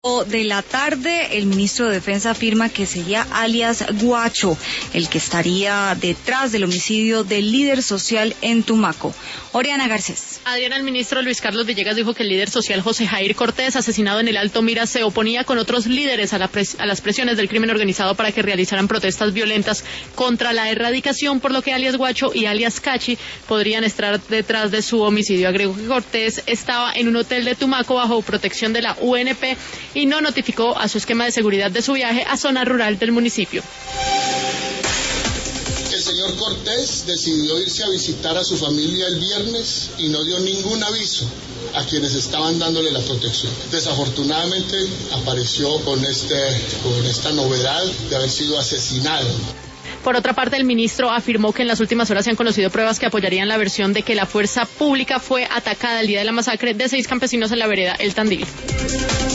De la tarde, el ministro de Defensa afirma que sería alias Guacho el que estaría detrás del homicidio del líder social en Tumaco. Oriana Garcés. Adriana, el ministro Luis Carlos Villegas dijo que el líder social José Jair Cortés, asesinado en el Alto Mira, se oponía con otros líderes a las presiones del crimen organizado para que realizaran protestas violentas contra la erradicación, por lo que alias Guacho y alias Cachi podrían estar detrás de su homicidio. Agregó que Cortés estaba en un hotel de Tumaco bajo protección de la UNP y no notificó a su esquema de seguridad de su viaje a zona rural del municipio. El señor Cortés decidió irse a visitar a su familia el viernes y no dio ningún aviso a quienes estaban dándole la protección. Desafortunadamente apareció con esta novedad de haber sido asesinado. Por otra parte, el ministro afirmó que en las últimas horas se han conocido pruebas que apoyarían la versión de que la fuerza pública fue atacada el día de la masacre de 6 campesinos en la vereda El Tandil.